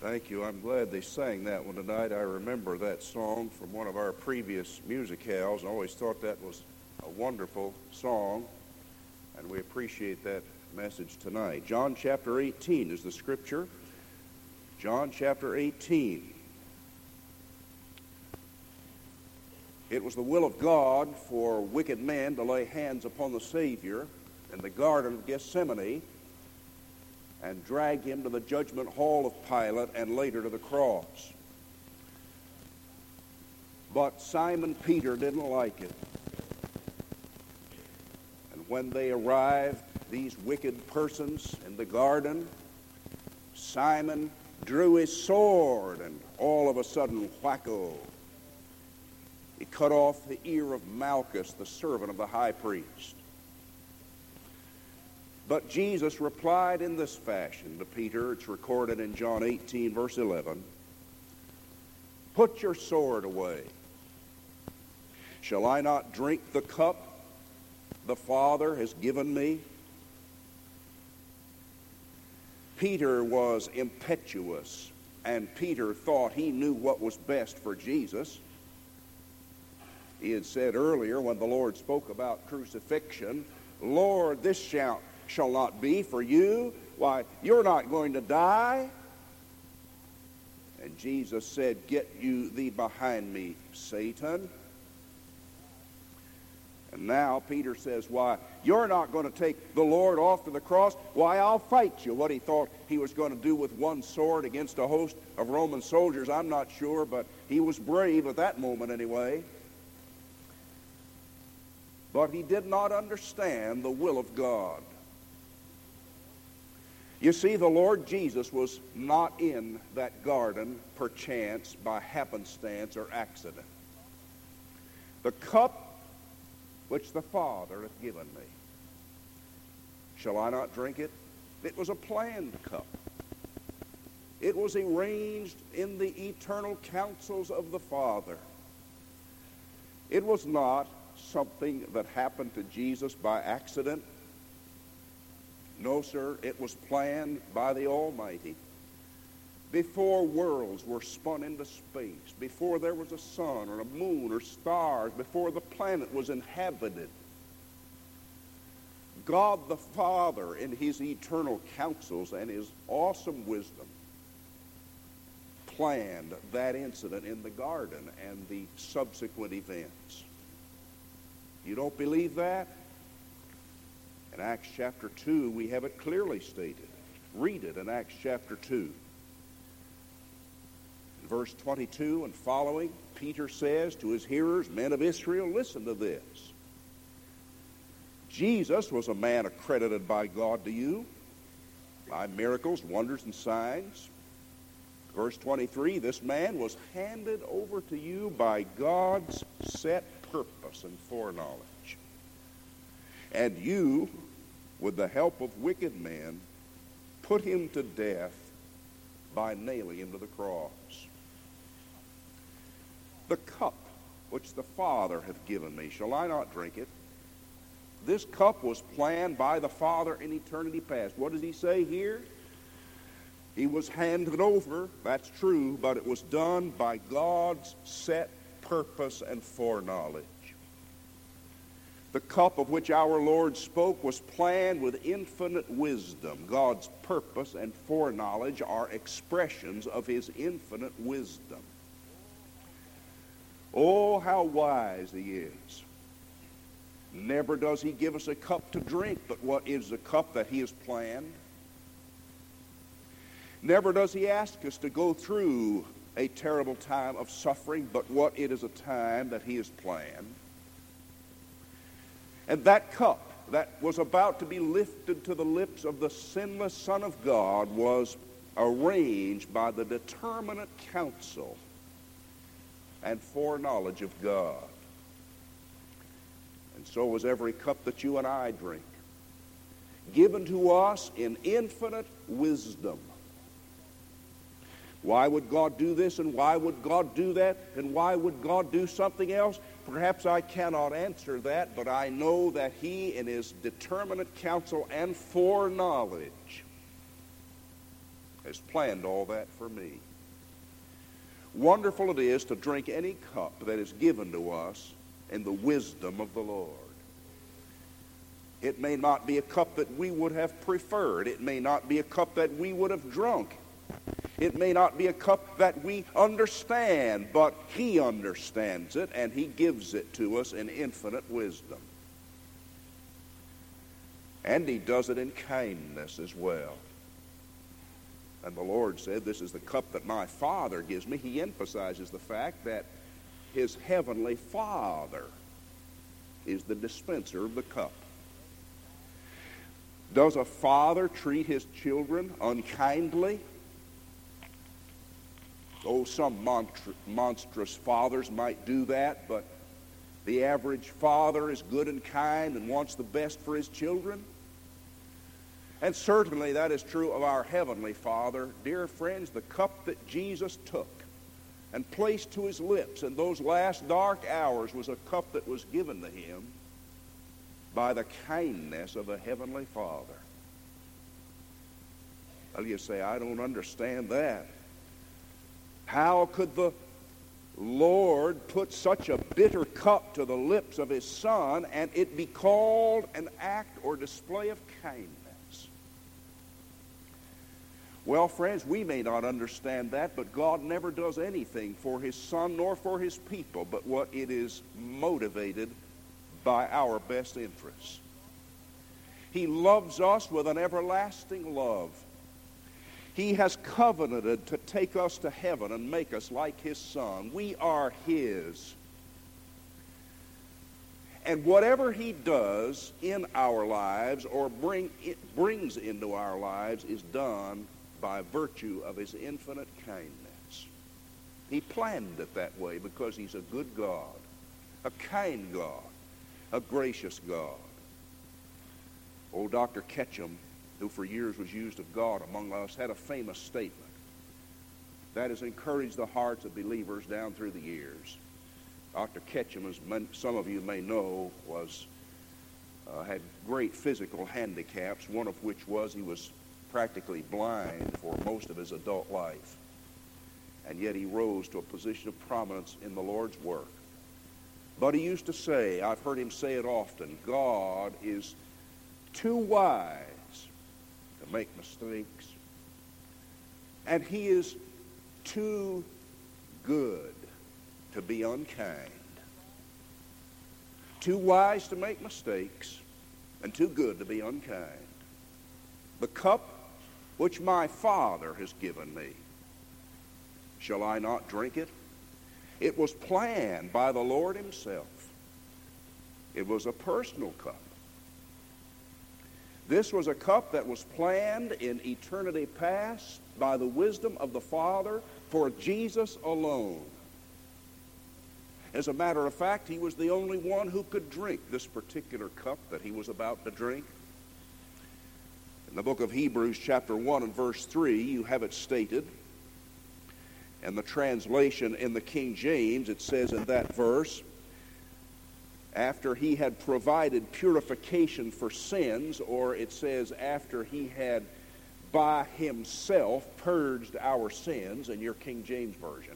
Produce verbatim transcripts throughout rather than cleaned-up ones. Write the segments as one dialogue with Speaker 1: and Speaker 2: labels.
Speaker 1: Thank you. I'm glad they sang that one tonight. I remember that song from one of our previous musicals. I always thought that was a wonderful song, and we appreciate that message tonight. John chapter eighteen is the scripture. John chapter eighteen. It was the will of God for wicked men to lay hands upon the Savior in the Garden of Gethsemane and drag him to the judgment hall of Pilate and later to the cross. But Simon Peter didn't like it. And when they arrived, these wicked persons in the garden, Simon drew his sword, and all of a sudden, whacko, he cut off the ear of Malchus, the servant of the high priest. But Jesus replied in this fashion to Peter. It's recorded in John eighteen, verse eleven. Put your sword away. Shall I not drink the cup the Father has given me? Peter was impetuous, and Peter thought he knew what was best for Jesus. He had said earlier when the Lord spoke about crucifixion, Lord, this shall shall not be for you. Why, you're not going to die. And Jesus said, get you thee behind me, Satan. And now Peter says, why, you're not going to take the Lord off to the cross. Why, I'll fight you. What he thought he was going to do with one sword against a host of Roman soldiers, I'm not sure, but he was brave at that moment anyway. But he did not understand the will of God. You see, the Lord Jesus was not in that garden perchance by happenstance or accident. The cup which the Father hath given me, shall I not drink it? It was a planned cup. It was arranged in the eternal counsels of the Father. It was not something that happened to Jesus by accident. No, sir, it was planned by the Almighty. Before worlds were spun into space, before there was a sun or a moon or stars, before the planet was inhabited, God the Father, in his eternal counsels and his awesome wisdom, planned that incident in the garden and the subsequent events. You don't believe that? In Acts chapter two, we have it clearly stated. Read it in Acts chapter two. In verse twenty-two and following, Peter says to his hearers, men of Israel, listen to this. Jesus was a man accredited by God to you by miracles, wonders, and signs. Verse twenty-three, this man was handed over to you by God's set purpose and foreknowledge. And you, with the help of wicked men, put him to death by nailing him to the cross. The cup which the Father hath given me, shall I not drink it? This cup was planned by the Father in eternity past. What does he say here? He was handed over, that's true, but it was done by God's set purpose and foreknowledge. The cup of which our Lord spoke was planned with infinite wisdom. God's purpose and foreknowledge are expressions of his infinite wisdom. Oh, how wise he is. Never does he give us a cup to drink, but what is the cup that he has planned? Never does he ask us to go through a terrible time of suffering, but what it is a time that he has planned. And that cup that was about to be lifted to the lips of the sinless Son of God was arranged by the determinate counsel and foreknowledge of God. And so was every cup that you and I drink, given to us in infinite wisdom. Why would God do this, and why would God do that, and why would God do something else? Perhaps I cannot answer that, but I know that he, in his determinate counsel and foreknowledge, has planned all that for me. Wonderful it is to drink any cup that is given to us in the wisdom of the Lord. It may not be a cup that we would have preferred. It may not be a cup that we would have drunk. It may not be a cup that we understand, but He understands it, and He gives it to us in infinite wisdom. And He does it in kindness as well. And the Lord said, this is the cup that my Father gives me. He emphasizes the fact that His heavenly Father is the dispenser of the cup. Does a father treat his children unkindly? Oh, some monstr- monstrous fathers might do that, but the average father is good and kind and wants the best for his children. And certainly that is true of our Heavenly Father. Dear friends, the cup that Jesus took and placed to His lips in those last dark hours was a cup that was given to Him by the kindness of a Heavenly Father. Well, you say, I don't understand that. How could the Lord put such a bitter cup to the lips of His Son and it be called an act or display of kindness? Well, friends, we may not understand that, but God never does anything for His Son nor for His people but what it is motivated by our best interests. He loves us with an everlasting love. He has covenanted to take us to heaven and make us like His Son. We are His. And whatever He does in our lives or bring, it brings into our lives is done by virtue of His infinite kindness. He planned it that way because He's a good God, a kind God, a gracious God. Old Doctor Ketchum, who for years was used of God among us, had a famous statement that has encouraged the hearts of believers down through the years. Doctor Ketchum, as some of you may know, was uh, had great physical handicaps, one of which was he was practically blind for most of his adult life. And yet he rose to a position of prominence in the Lord's work. But he used to say, I've heard him say it often, God is too wise to make mistakes, and He is too good to be unkind. Too wise to make mistakes, and too good to be unkind. The cup which my Father has given me, shall I not drink it? It was planned by the Lord Himself. It was a personal cup. This was a cup that was planned in eternity past by the wisdom of the Father for Jesus alone. As a matter of fact, He was the only one who could drink this particular cup that He was about to drink. In the book of Hebrews chapter one and verse three, you have it stated. And the translation in the King James, it says in that verse, after He had provided purification for sins, or it says after He had by Himself purged our sins, in your King James Version.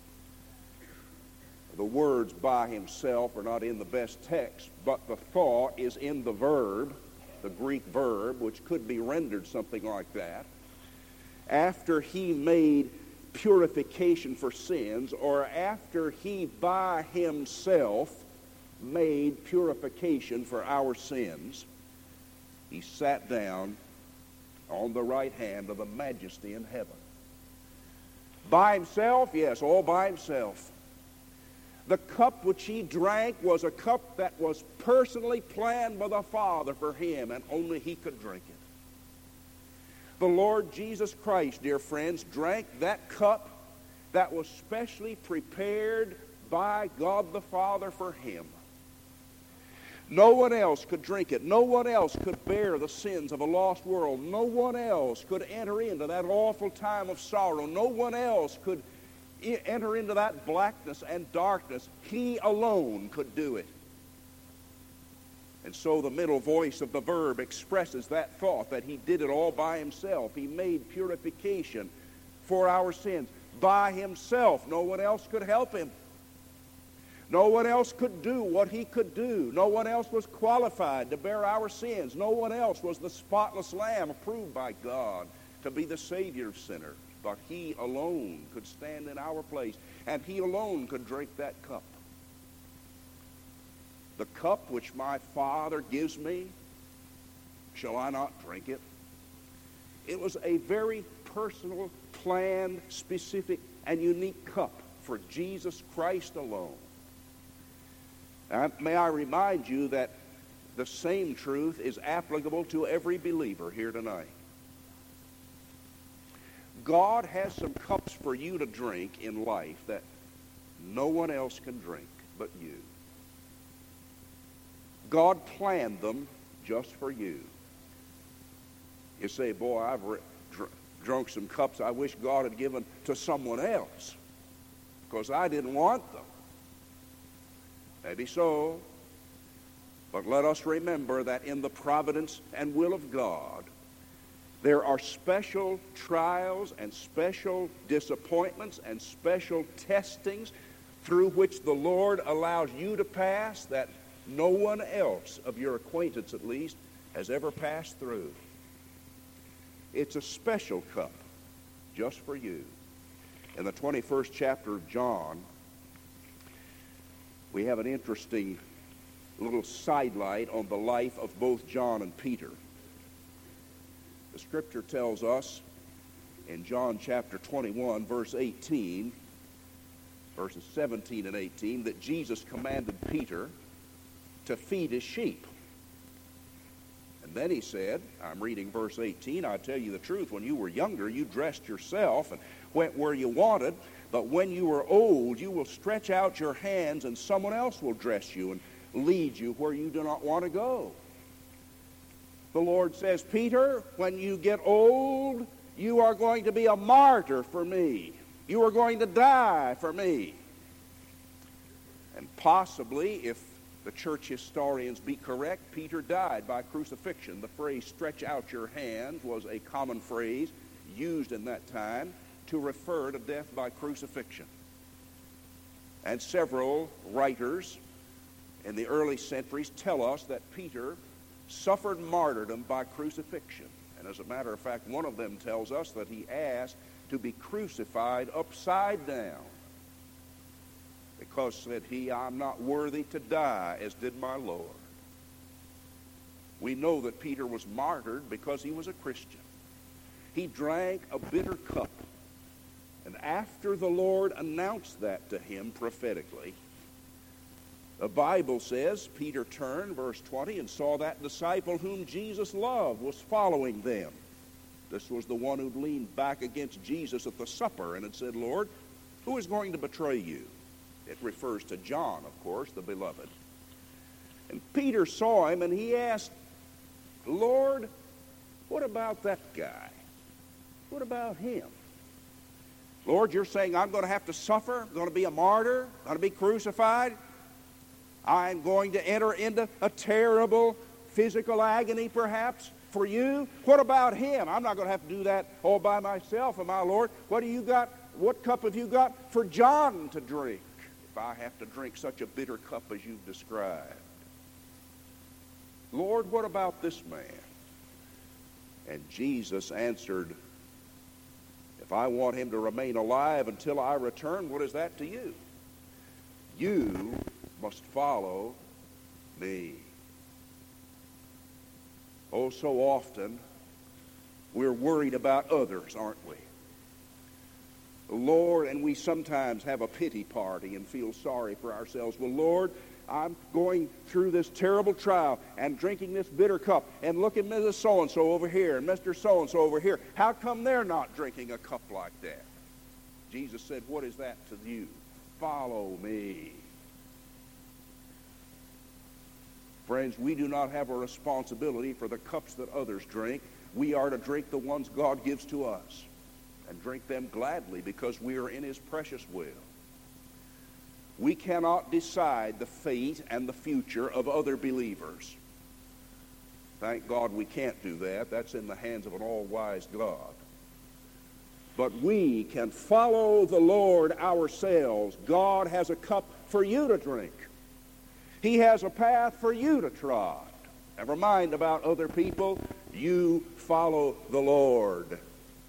Speaker 1: The words by Himself are not in the best text, but the thought is in the verb, the Greek verb, which could be rendered something like that. After He made purification for sins, or after He by Himself made purification for our sins, He sat down on the right hand of the Majesty in heaven. By Himself, yes, all by Himself. The cup which He drank was a cup that was personally planned by the Father for Him, and only He could drink it. The Lord Jesus Christ, dear friends, drank that cup that was specially prepared by God the Father for Him. No one else could drink it. No one else could bear the sins of a lost world. No one else could enter into that awful time of sorrow. No one else could enter into that blackness and darkness. He alone could do it. And so the middle voice of the verb expresses that thought, that he did it all by himself. He made purification for our sins by himself. No one else could help him. No one else could do what he could do. No one else was qualified to bear our sins. No one else was the spotless lamb approved by God to be the Savior of sinners. But he alone could stand in our place, and he alone could drink that cup. The cup which my Father gives me, shall I not drink it? It was a very personal, planned, specific, and unique cup for Jesus Christ alone. And may I remind you that the same truth is applicable to every believer here tonight. God has some cups for you to drink in life that no one else can drink but you. God planned them just for you. You say, boy, I've re- dr- drunk some cups I wish God had given to someone else because I didn't want them. Maybe so, but let us remember that in the providence and will of God, there are special trials and special disappointments and special testings through which the Lord allows you to pass that no one else of your acquaintance, at least, has ever passed through. It's a special cup just for you. In the twenty-first chapter of John, we have an interesting little sidelight on the life of both John and Peter. The scripture tells us in John chapter twenty-one, verse eighteen, verses seventeen and eighteen, that Jesus commanded Peter to feed his sheep. And then he said, I'm reading verse eighteen, I tell you the truth, when you were younger, you dressed yourself and went where you wanted, but when you are old, you will stretch out your hands and someone else will dress you and lead you where you do not want to go. The Lord says, Peter, when you get old, you are going to be a martyr for me. You are going to die for me. And possibly, if the church historians be correct, Peter died by crucifixion. The phrase, stretch out your hands, was a common phrase used in that time to refer to death by crucifixion. And several writers in the early centuries tell us that Peter suffered martyrdom by crucifixion. And as a matter of fact, one of them tells us that he asked to be crucified upside down, because, said he, I'm not worthy to die as did my Lord. We know that Peter was martyred because he was a Christian. He drank a bitter cup. And after the Lord announced that to him prophetically, the Bible says, Peter turned, verse twenty, and saw that disciple whom Jesus loved was following them. This was the one who'd leaned back against Jesus at the supper and had said, Lord, who is going to betray you? It refers to John, of course, the beloved. And Peter saw him and he asked, Lord, what about that guy? What about him? Lord, you're saying I'm going to have to suffer, I'm going to be a martyr, I'm going to be crucified. I'm going to enter into a terrible physical agony, perhaps, for you. What about him? I'm not going to have to do that all by myself, my Lord. What do you got? What cup have you got for John to drink, if I have to drink such a bitter cup as you've described? Lord, what about this man? And Jesus answered, if I want him to remain alive until I return, what is that to you? You must follow me. Oh, so often we're worried about others, aren't we? Lord, and we sometimes have a pity party and feel sorry for ourselves. Well, Lord, I'm going through this terrible trial and drinking this bitter cup, and look at Missus So-and-so over here and Mister So-and-so over here. How come they're not drinking a cup like that? Jesus said, what is that to you? Follow me. Friends, we do not have a responsibility for the cups that others drink. We are to drink the ones God gives to us, and drink them gladly because we are in his precious will. We cannot decide the fate and the future of other believers. Thank God we can't do that. That's in the hands of an all-wise God. But we can follow the Lord ourselves. God has a cup for you to drink. He has a path for you to trod. Never mind about other people. You follow the Lord.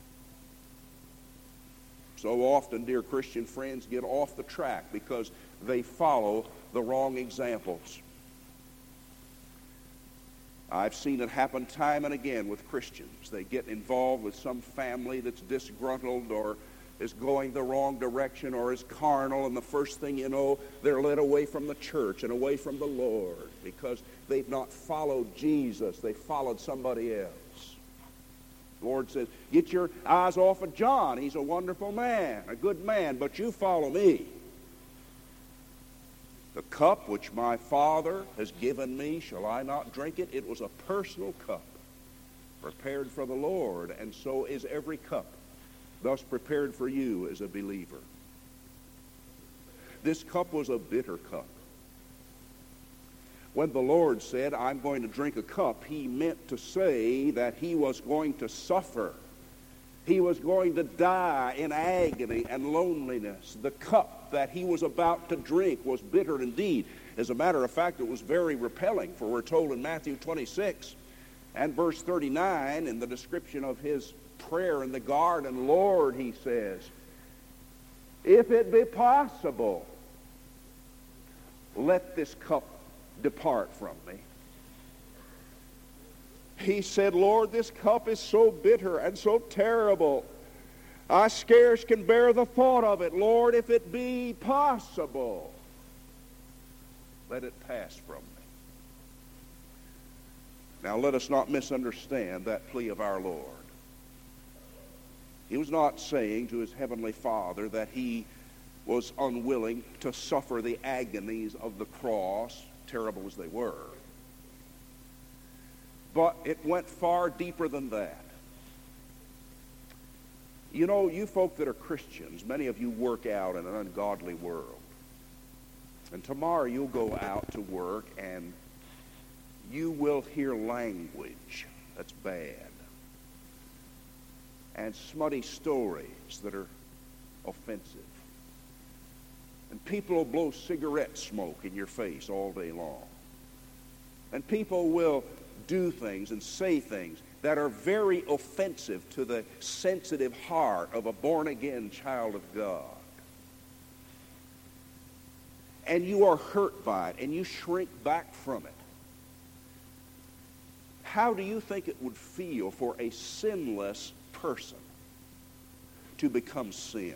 Speaker 1: So often, dear Christian friends, get off the track because they follow the wrong examples. I've seen it happen time and again with Christians. They get involved with some family that's disgruntled or is going the wrong direction or is carnal, and the first thing you know, they're led away from the church and away from the Lord because they've not followed Jesus. They followed somebody else. The Lord says, get your eyes off of John. He's a wonderful man, a good man, but you follow me. The cup which my Father has given me, shall I not drink it? It was a personal cup prepared for the Lord, and so is every cup thus prepared for you as a believer. This cup was a bitter cup. When the Lord said, I'm going to drink a cup, he meant to say that he was going to suffer. He was going to die in agony and loneliness. The cup that he was about to drink was bitter indeed. As a matter of fact, it was very repelling, for we're told in Matthew twenty-six and verse thirty-nine, in the description of his prayer in the garden, Lord, he says, if it be possible, let this cup depart from me. He said, Lord, this cup is so bitter and so terrible. I scarce can bear the thought of it. Lord, if it be possible, let it pass from me. Now, let us not misunderstand that plea of our Lord. He was not saying to his heavenly Father that he was unwilling to suffer the agonies of the cross, terrible as they were. But it went far deeper than that. You know, you folk that are Christians, many of you work out in an ungodly world. And tomorrow you'll go out to work and you will hear language that's bad. And smutty stories that are offensive. And people will blow cigarette smoke in your face all day long. And people will do things and say things that are very offensive to the sensitive heart of a born-again child of God. And you are hurt by it, and you shrink back from it. How do you think it would feel for a sinless person to become sin?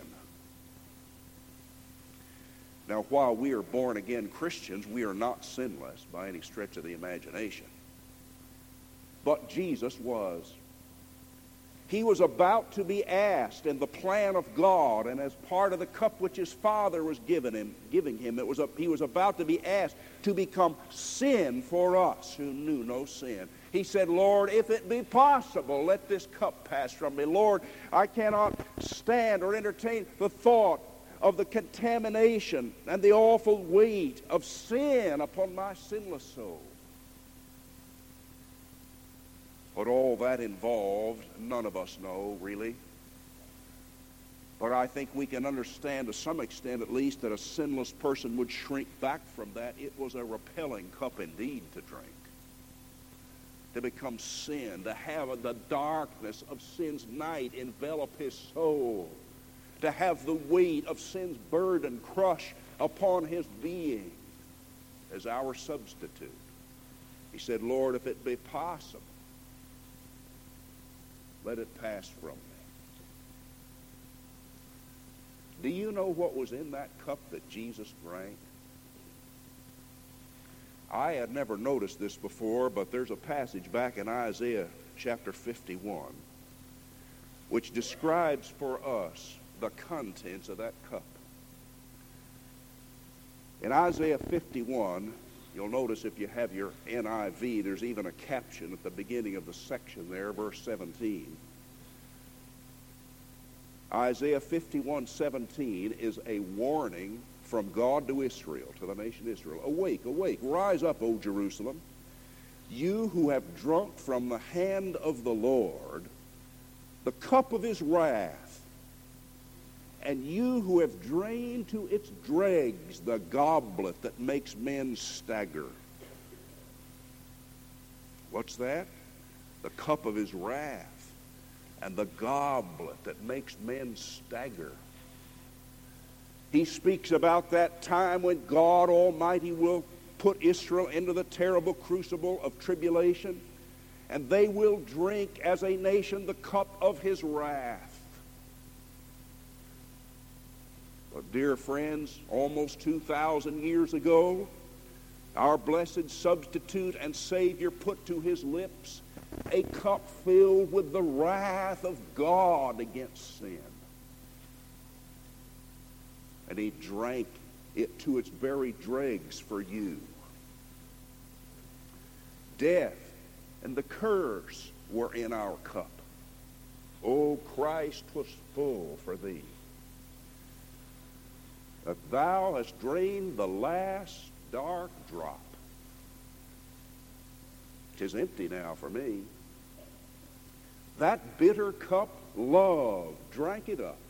Speaker 1: Now, while we are born-again Christians, we are not sinless by any stretch of the imagination. But Jesus was. He was about to be asked in the plan of God, and as part of the cup which his Father was giving him, giving him, it was a, he was about to be asked to become sin for us who knew no sin. He said, Lord, if it be possible, let this cup pass from me. Lord, I cannot stand or entertain the thought of the contamination and the awful weight of sin upon my sinless soul. What all that involved, none of us know, really. But I think we can understand to some extent at least that a sinless person would shrink back from that. It was a repelling cup indeed to drink. To become sin, to have the darkness of sin's night envelop his soul. To have the weight of sin's burden crush upon his being as our substitute. He said, Lord, if it be possible, let it pass from me. Do you know what was in that cup that Jesus drank? I had never noticed this before, but there's a passage back in Isaiah chapter fifty-one which describes for us the contents of that cup. In Isaiah fifty-one, you'll notice if you have your N I V, there's even a caption at the beginning of the section there, verse seventeen. Isaiah fifty-one seventeen is a warning from God to Israel, to the nation Israel. Awake, awake, rise up, O Jerusalem. You who have drunk from the hand of the Lord the cup of his wrath, and you who have drained to its dregs the goblet that makes men stagger. What's that? The cup of his wrath and the goblet that makes men stagger. He speaks about that time when God Almighty will put Israel into the terrible crucible of tribulation, and they will drink as a nation the cup of his wrath. But dear friends, almost two thousand years ago, our blessed substitute and Savior put to his lips a cup filled with the wrath of God against sin. And he drank it to its very dregs for you. Death and the curse were in our cup. O Christ, 'twas full for thee. That thou hast drained the last dark drop. 'Tis empty now for me. That bitter cup, love drank it up.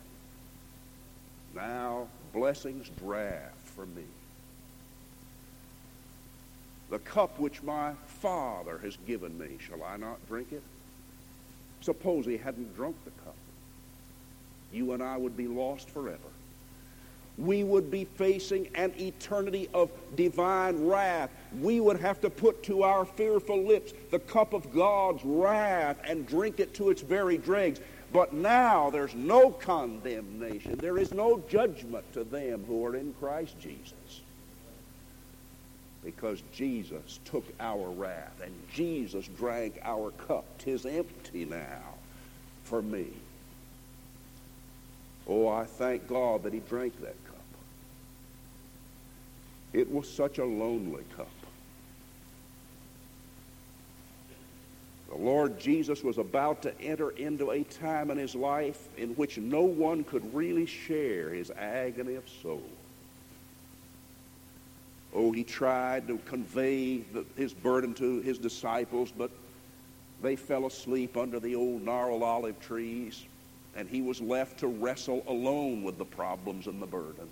Speaker 1: Now blessing's draught for me. The cup which my Father has given me, shall I not drink it? Suppose he hadn't drunk the cup. You and I would be lost forever. We would be facing an eternity of divine wrath. We would have to put to our fearful lips the cup of God's wrath and drink it to its very dregs. But now there's no condemnation. There is no judgment to them who are in Christ Jesus. Because Jesus took our wrath and Jesus drank our cup. 'Tis empty now for me. Oh, I thank God that he drank that cup. It was such a lonely cup. The Lord Jesus was about to enter into a time in his life in which no one could really share his agony of soul. Oh, he tried to convey the, his burden to his disciples, but they fell asleep under the old gnarled olive trees, and he was left to wrestle alone with the problems and the burdens.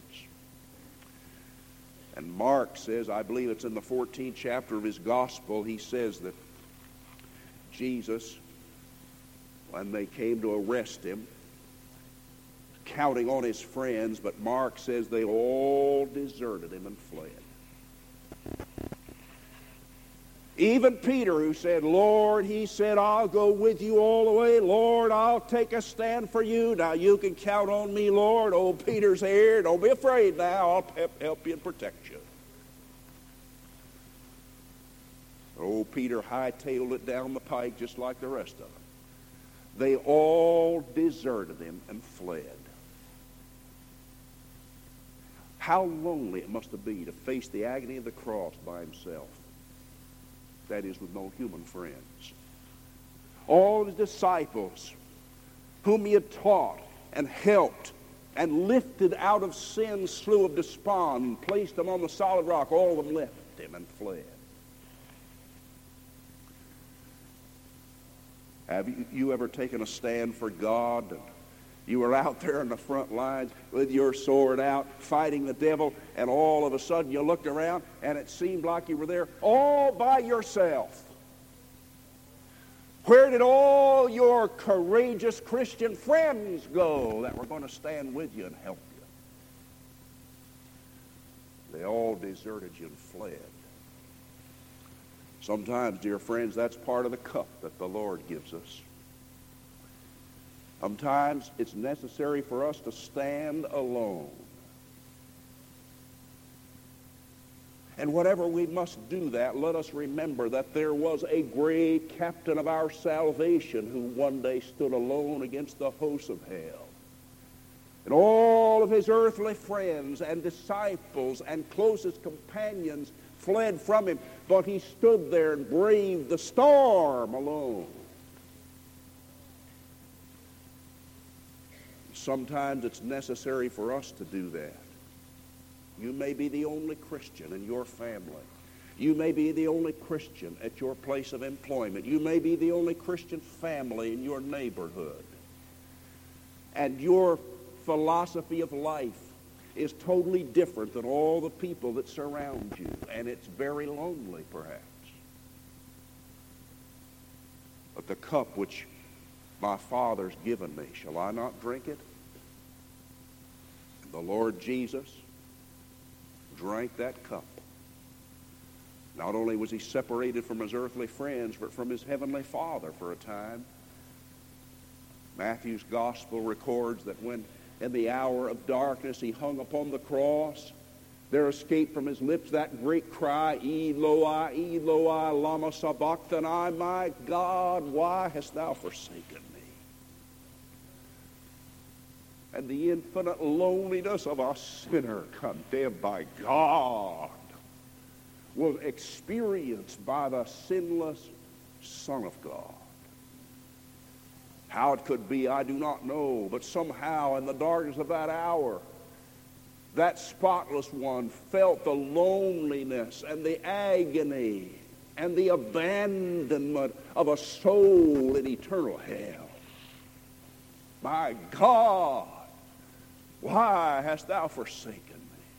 Speaker 1: And Mark says, I believe it's in the fourteenth chapter of his gospel, he says that Jesus, when they came to arrest him, counting on his friends, but Mark says they all deserted him and fled. Even Peter, who said, Lord, he said, I'll go with you all the way. Lord, I'll take a stand for you. Now you can count on me, Lord. Old Peter's here. Don't be afraid now. I'll help you and protect you. Old Peter hightailed it down the pike just like the rest of them. They all deserted him and fled. How lonely it must have been to face the agony of the cross by himself. That is, with no human friends. All his disciples, whom he had taught and helped and lifted out of sin's slough of despond and placed them on the solid rock, all of them left him and fled. Have you, you ever taken a stand for God? And you were out there in the front lines with your sword out, fighting the devil, and all of a sudden you looked around and it seemed like you were there all by yourself. Where did all your courageous Christian friends go that were going to stand with you and help you? They all deserted you and fled. Sometimes, dear friends, that's part of the cup that the Lord gives us. Sometimes it's necessary for us to stand alone. And whenever we must do that, let us remember that there was a great captain of our salvation who one day stood alone against the hosts of hell. And all of his earthly friends and disciples and closest companions fled from him, but he stood there and braved the storm alone. Sometimes it's necessary for us to do that. You may be the only Christian in your family. You may be the only Christian at your place of employment. You may be the only Christian family in your neighborhood. And your philosophy of life is totally different than all the people that surround you. And it's very lonely, perhaps. But the cup which my Father's given me, shall I not drink it? And the Lord Jesus drank that cup. Not only was he separated from his earthly friends, but from his heavenly Father for a time. Matthew's gospel records that when in the hour of darkness he hung upon the cross, there escaped from his lips that great cry, Eloi, Eloi, lama sabachthani, my God, why hast thou forsaken me? And the infinite loneliness of a sinner condemned by God was experienced by the sinless Son of God. How it could be, I do not know, but somehow in the darkness of that hour, that spotless one felt the loneliness and the agony and the abandonment of a soul in eternal hell. My God, why hast thou forsaken me?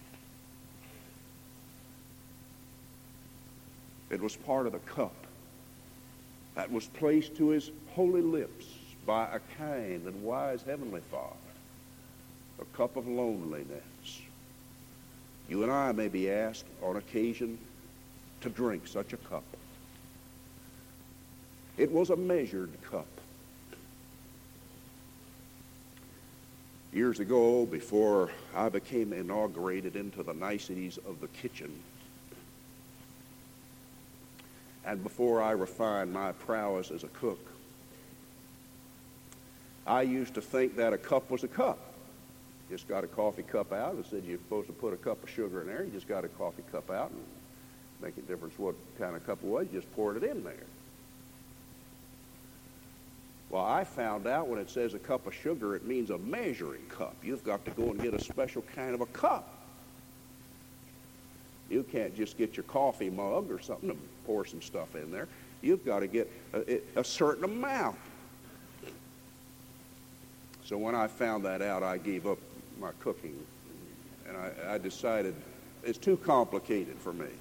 Speaker 1: It was part of the cup that was placed to his holy lips by a kind and wise heavenly Father. A cup of loneliness. You and I may be asked on occasion to drink such a cup. It was a measured cup. Years ago, before I became inaugurated into the niceties of the kitchen, and before I refined my prowess as a cook, I used to think that a cup was a cup. Just got a coffee cup out and said you're supposed to put a cup of sugar in there. You just got a coffee cup out and make a difference what kind of cup it was. You just poured it in there. Well, I found out when it says a cup of sugar, it means a measuring cup. You've got to go and get a special kind of a cup. You can't just get your coffee mug or something to pour some stuff in there. You've got to get a, a certain amount. So when I found that out, I gave up my cooking, and I, I decided it's too complicated for me.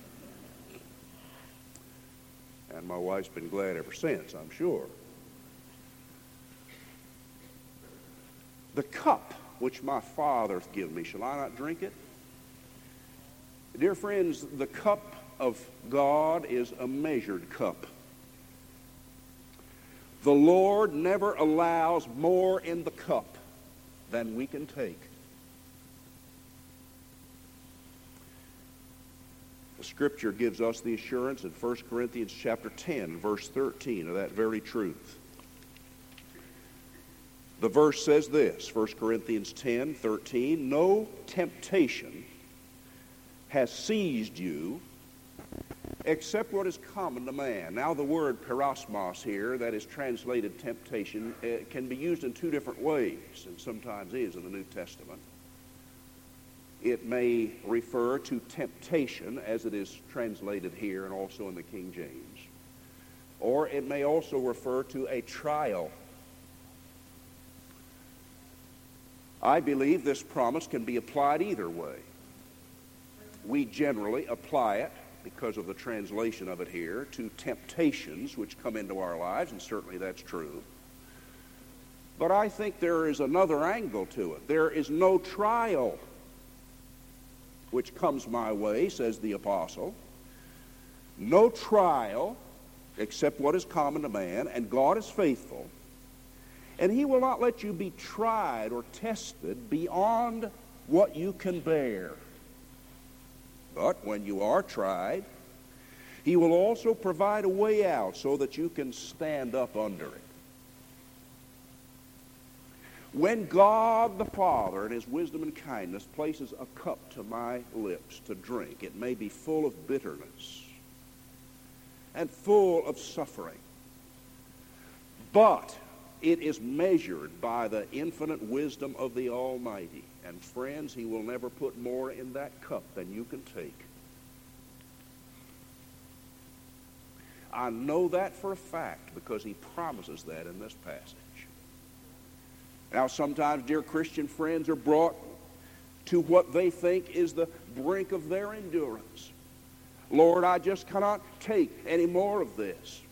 Speaker 1: And my wife's been glad ever since, I'm sure. The cup which my Father hath given me, shall I not drink it? Dear friends, the cup of God is a measured cup. The Lord never allows more in the cup than we can take. The Scripture gives us the assurance in First Corinthians chapter ten, verse thirteen, of that very truth. The verse says this, First Corinthians ten, thirteen, no temptation has seized you except what is common to man. Now the word perosmos here, that is translated temptation, uh, can be used in two different ways, and sometimes is in the New Testament. It may refer to temptation, as it is translated here and also in the King James. Or it may also refer to a trial. I believe this promise can be applied either way. We generally apply it, because of the translation of it here, to temptations which come into our lives, and certainly that's true. But I think there is another angle to it. There is no trial which comes my way, says the apostle. No trial except what is common to man, and God is faithful. And he will not let you be tried or tested beyond what you can bear. But when you are tried, he will also provide a way out so that you can stand up under it. When God the Father in his wisdom and kindness places a cup to my lips to drink, it may be full of bitterness and full of suffering. But it is measured by the infinite wisdom of the Almighty. And friends, he will never put more in that cup than you can take. I know that for a fact because he promises that in this passage. Now, sometimes, dear Christian friends, are brought to what they think is the brink of their endurance. Lord, I just cannot take any more of this.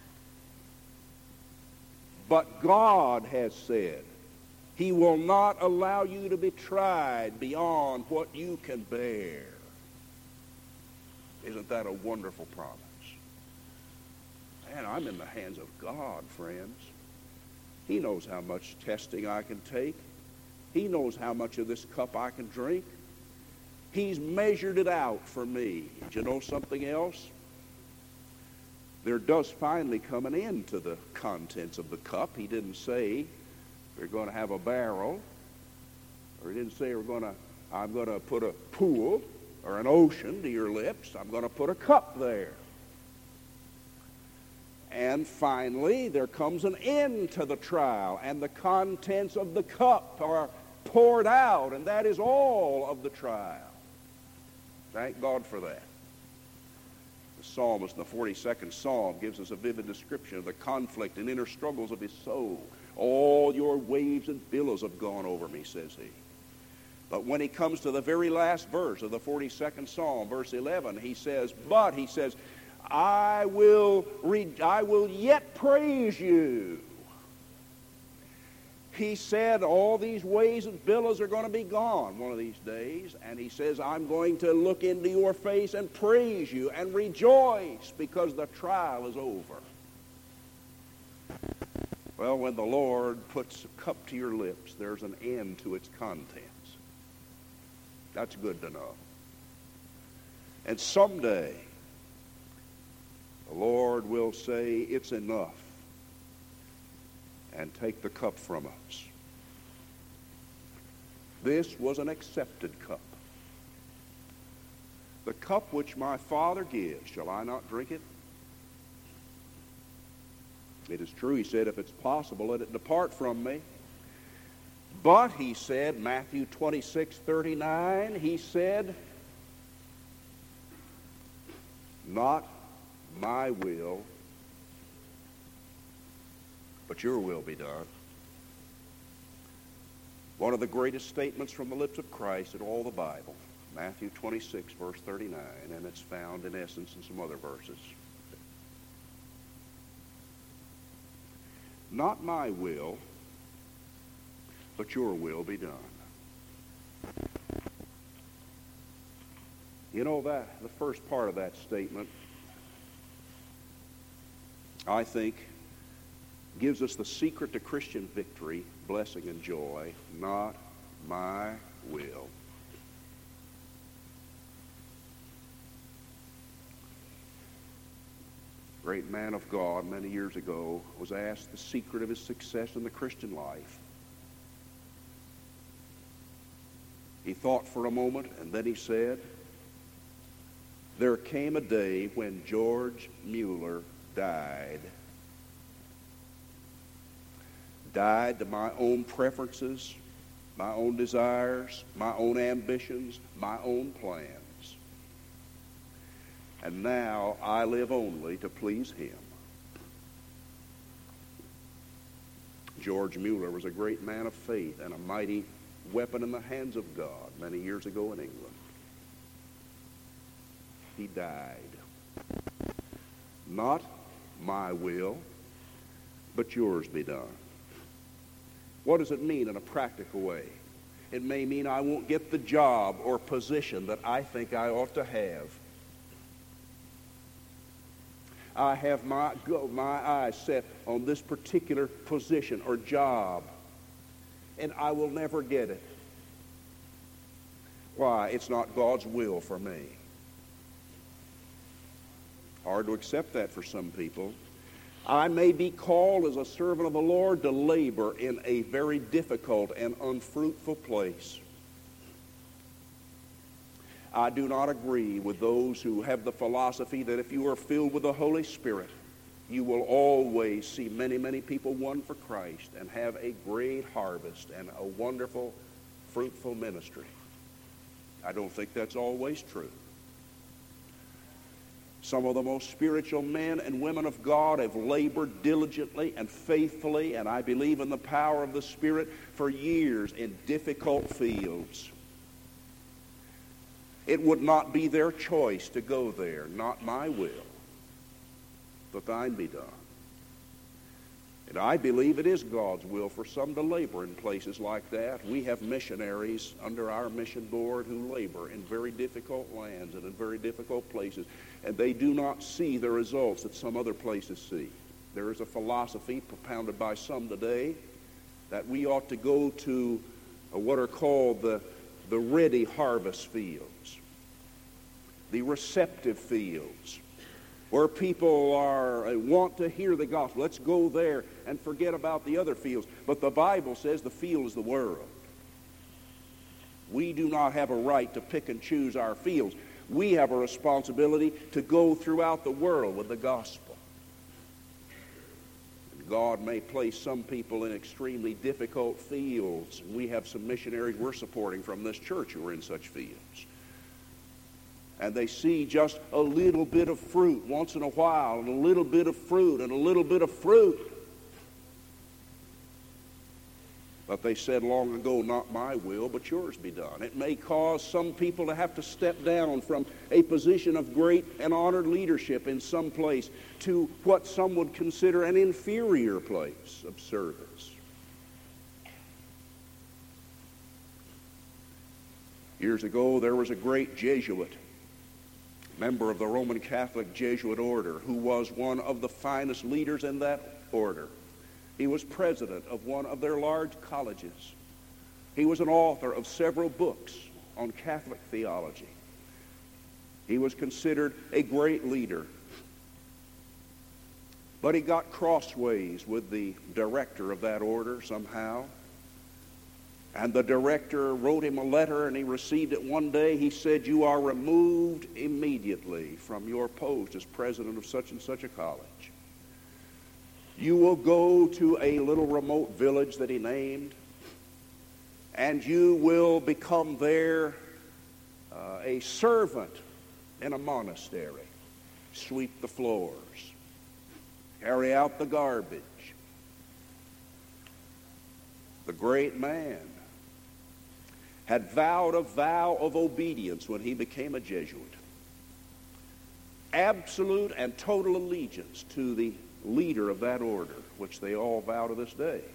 Speaker 1: But God has said he will not allow you to be tried beyond what you can bear. Isn't that a wonderful promise? Man, I'm in the hands of God, friends. He knows how much testing I can take. He knows how much of this cup I can drink. He's measured it out for me. Do you know something else? There does finally come an end to the contents of the cup. He didn't say we're going to have a barrel, or he didn't say we're going to, I'm going to put a pool or an ocean to your lips. I'm going to put a cup there. And finally, there comes an end to the trial, and the contents of the cup are poured out, and that is all of the trial. Thank God for that. The psalmist in the forty-second Psalm gives us a vivid description of the conflict and inner struggles of his soul. All your waves and billows have gone over me, says he. But when he comes to the very last verse of the forty-second Psalm, verse eleven, he says, but, he says, I will, re- I will yet praise you. He said all these waves and billows are going to be gone one of these days. And he says, I'm going to look into your face and praise you and rejoice because the trial is over. Well, when the Lord puts a cup to your lips, there's an end to its contents. That's good to know. And someday, the Lord will say, it's enough, and take the cup from us. This was an accepted cup. The cup which my Father gives, shall I not drink it? It is true, he said, if it's possible, let it depart from me. But, he said, Matthew twenty-six thirty-nine, he said, not my will, but your will be done. One of the greatest statements from the lips of Christ in all the Bible, Matthew twenty-six, verse thirty-nine, and it's found in essence in some other verses. Not my will, but your will be done. You know, that the first part of that statement, I think, gives us the secret to Christian victory, blessing, and joy. Not my will. A great man of God many years ago was asked the secret of his success in the Christian life. He thought for a moment, and then he said, there came a day when George Mueller died. Died to my own preferences, my own desires, my own ambitions, my own plans. And now I live only to please him. George Mueller was a great man of faith and a mighty weapon in the hands of God many years ago in England. He died. Not my will, but yours be done. What does it mean in a practical way? It may mean I won't get the job or position that I think I ought to have. I have my, my eyes set on this particular position or job, and I will never get it. Why? It's not God's will for me. Hard to accept that for some people. I may be called as a servant of the Lord to labor in a very difficult and unfruitful place. I do not agree with those who have the philosophy that if you are filled with the Holy Spirit, you will always see many, many people won for Christ and have a great harvest and a wonderful, fruitful ministry. I don't think that's always true. Some of the most spiritual men and women of God have labored diligently and faithfully, and I believe in the power of the Spirit, for years in difficult fields. It would not be their choice to go there. Not my will, but thine be done. And I believe it is God's will for some to labor in places like that. We have missionaries under our mission board who labor in very difficult lands and in very difficult places, and they do not see the results that some other places see. There is a philosophy propounded by some today that we ought to go to uh, what are called the, the ready harvest fields, the receptive fields, where people are uh, want to hear the gospel. Let's go there and forget about the other fields. But the Bible says the field is the world. We do not have a right to pick and choose our fields. We have a responsibility to go throughout the world with the gospel. And God may place some people in extremely difficult fields. We have some missionaries we're supporting from this church who are in such fields. And they see just a little bit of fruit once in a while, and a little bit of fruit, and a little bit of fruit. But they said long ago, not my will, but yours be done. It may cause some people to have to step down from a position of great and honored leadership in some place to what some would consider an inferior place of service. Years ago, there was a great Jesuit, member of the Roman Catholic Jesuit order, who was one of the finest leaders in that order. He was president of one of their large colleges. He was an author of several books on Catholic theology. He was considered a great leader. But he got crossways with the director of that order somehow. And the director wrote him a letter, and he received it one day. He said, "You are removed immediately from your post as president of such and such a college. You will go to a little remote village that he named, and you will become there uh, a servant in a monastery. Sweep the floors, carry out the garbage." The great man had vowed a vow of obedience when he became a Jesuit. Absolute and total allegiance to the leader of that order, which they all vow to this day.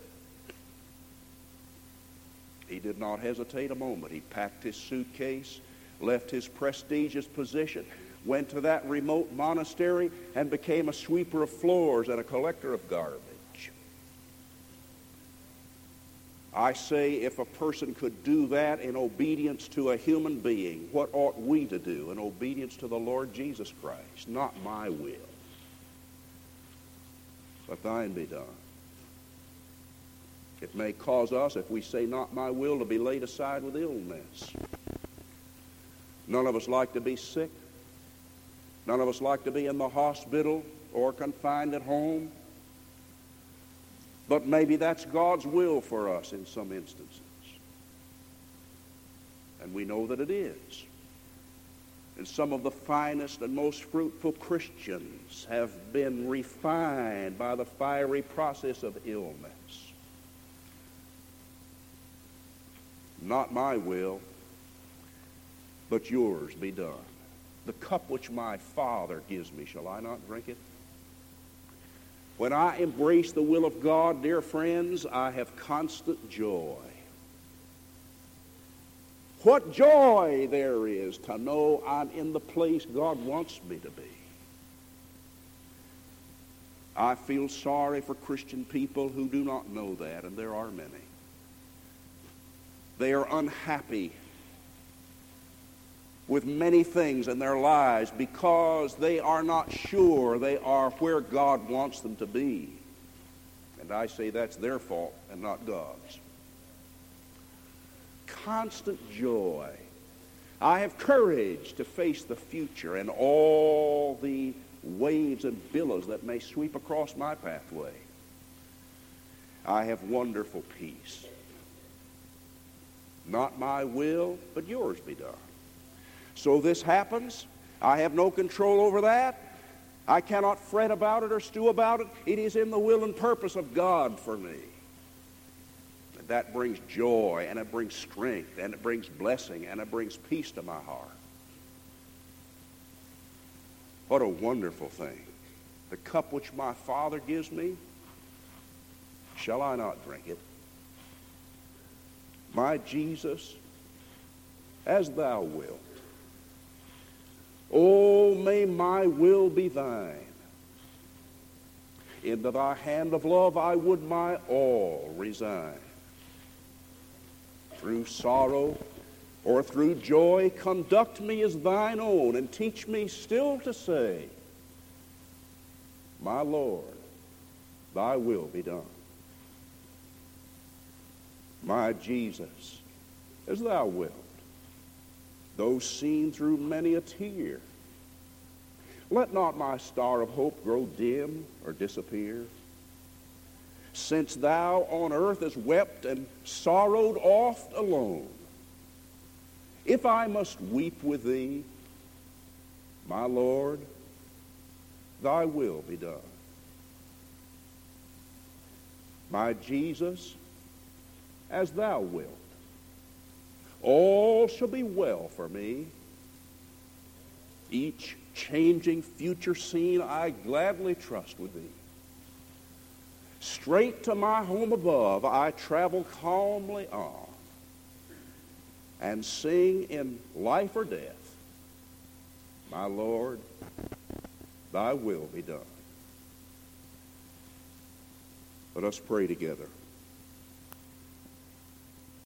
Speaker 1: He did not hesitate a moment. He packed his suitcase, left his prestigious position, went to that remote monastery, and became a sweeper of floors and a collector of garbage. I say, if a person could do that in obedience to a human being, what ought we to do in obedience to the Lord Jesus Christ? Not my will, but thine be done. It may cause us, if we say not my will, to be laid aside with illness. None of us like to be sick. None of us like to be in the hospital or confined at home. But maybe that's God's will for us in some instances. And we know that it is. And some of the finest and most fruitful Christians have been refined by the fiery process of illness. Not my will, but yours be done. The cup which my Father gives me, shall I not drink it? When I embrace the will of God, dear friends, I have constant joy. What joy there is to know I'm in the place God wants me to be. I feel sorry for Christian people who do not know that, and there are many. They are unhappy with many things in their lives because they are not sure they are where God wants them to be. And I say that's their fault and not God's. Constant joy. I have courage to face the future and all the waves and billows that may sweep across my pathway. I have wonderful peace. Not my will, but yours be done. So this happens. I have no control over that. I cannot fret about it or stew about it. It is in the will and purpose of God for me. And that brings joy, and it brings strength, and it brings blessing, and it brings peace to my heart. What a wonderful thing. The cup which my Father gives me, shall I not drink it? My Jesus, as thou wilt. Oh, may my will be thine. Into thy hand of love I would my all resign. Through sorrow or through joy, conduct me as thine own, and teach me still to say, my Lord, thy will be done. My Jesus, as thou wilt, though seen through many a tear, let not my star of hope grow dim or disappear. Since thou on earth hast wept and sorrowed oft alone, if I must weep with thee, my Lord, thy will be done. My Jesus, as thou wilt, all shall be well for me. Each changing future scene I gladly trust with thee. Straight to my home above I travel calmly on, and sing in life or death, my Lord, thy will be done. Let us pray together.